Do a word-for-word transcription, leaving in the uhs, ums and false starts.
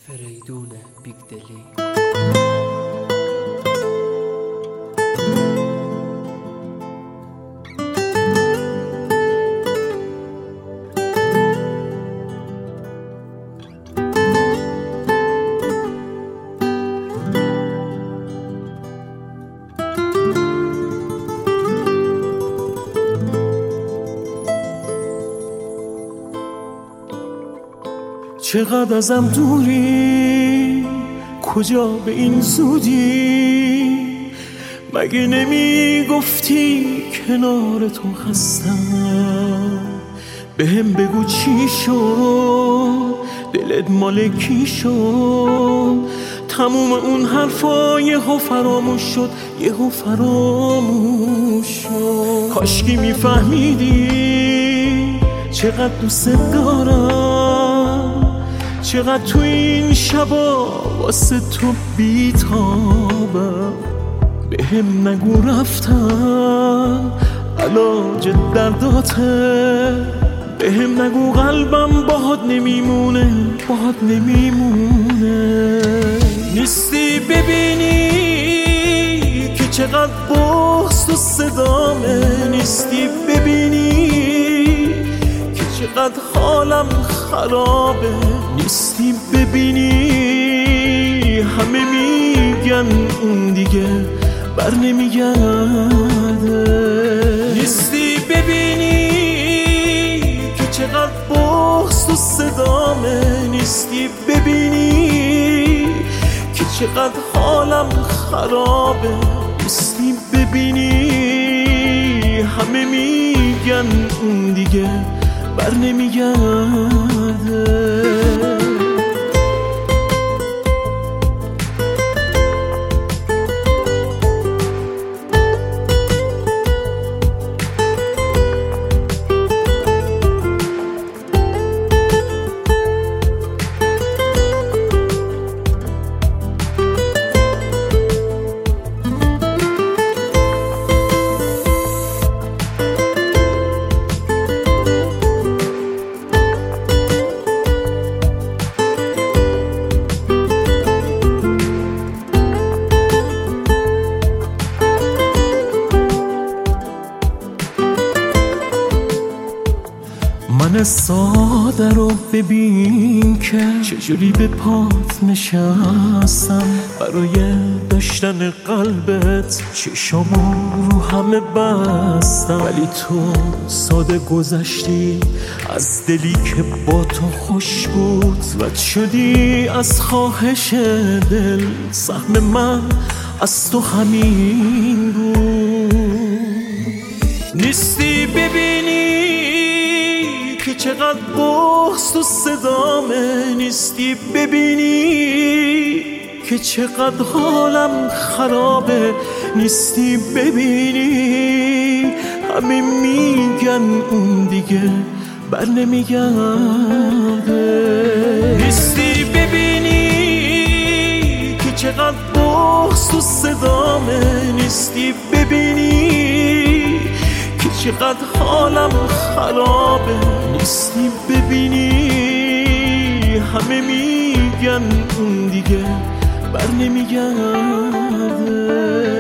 فریدون بیگدلی. چقدر ازم دوری، کجا به این زودی؟ مگه نمی گفتی کنار تو هستم؟ بهم بگو چی شد، دلت مال کی شد؟ تموم اون حرفا یهو فراموش شد، یهو فراموش شد. کاشکی میفهمیدی چقدر دوست دارم، چقدر تو این شبا واسه تو بیتابم. بهم نگو رفتم علاج درداته، بهم نگو قلبم باهات نمیمونه، باهات نمیمونه. نیستی ببینی که چقدر بغض تو صدامه، نیستی ببینی که چقدر حالم خرابه، نیستی ببینی همه میگن اون دیگه بر نمیگرده. نیستی ببینی که چقدر بغض تو صدامه، نیستی ببینی که چقدر حالم خرابه، نیستی ببینی همه میگن اون دیگه بر نمیگرده. من ساده رو ببین که چجوری به پات نشستم، برای داشتن قلبت چشامو رو همه بستم. ولی تو ساده گذشتی از دلی که با تو خوش بود، رد شدی از خواهش دل. سهم من از تو همین بود. نیستی ببینی که چقدر بغض تو صدامه، نیستی ببینی که چقدر حالم خرابه، نیستی ببینی همه میگن اون دیگه بر نمیگرده. نیستی ببینی که چقدر بغض تو صدامه، نیستی ببینی که چقدر حالم خرابه، نیستی ببینی همه میگن اون دیگه بر نمیگرده.